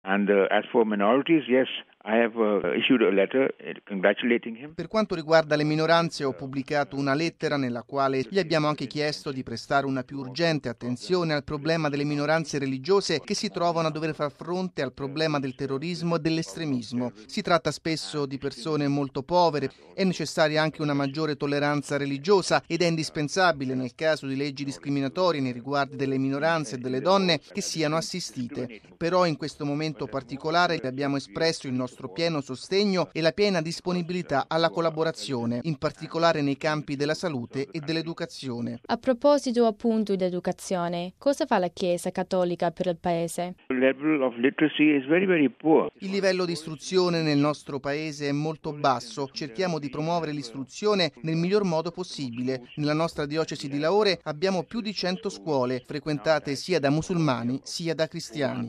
And as for minorities, yes, I have issued a letter congratulating him. Per quanto riguarda le minoranze, ho pubblicato una lettera nella quale gli abbiamo anche chiesto di prestare una più urgente attenzione al problema delle minoranze religiose che si trovano a dover far fronte al problema del terrorismo e dell'estremismo. Si tratta spesso di persone molto povere, è necessaria anche una maggiore tolleranza religiosa ed è indispensabile nel caso di leggi discriminatorie nei riguardi delle minoranze e delle donne che siano assistite. Però in questo momento particolare abbiamo espresso il nostro pieno sostegno e la piena disponibilità alla collaborazione, in particolare nei campi della salute e dell'educazione. A proposito appunto di educazione, cosa fa la Chiesa cattolica per il paese? The level of literacy is very, very poor. Il livello di istruzione nel nostro paese è molto basso. Cerchiamo di promuovere l'istruzione nel miglior modo possibile. Nella nostra diocesi di Lahore abbiamo più di 100 scuole, frequentate sia da musulmani sia da cristiani.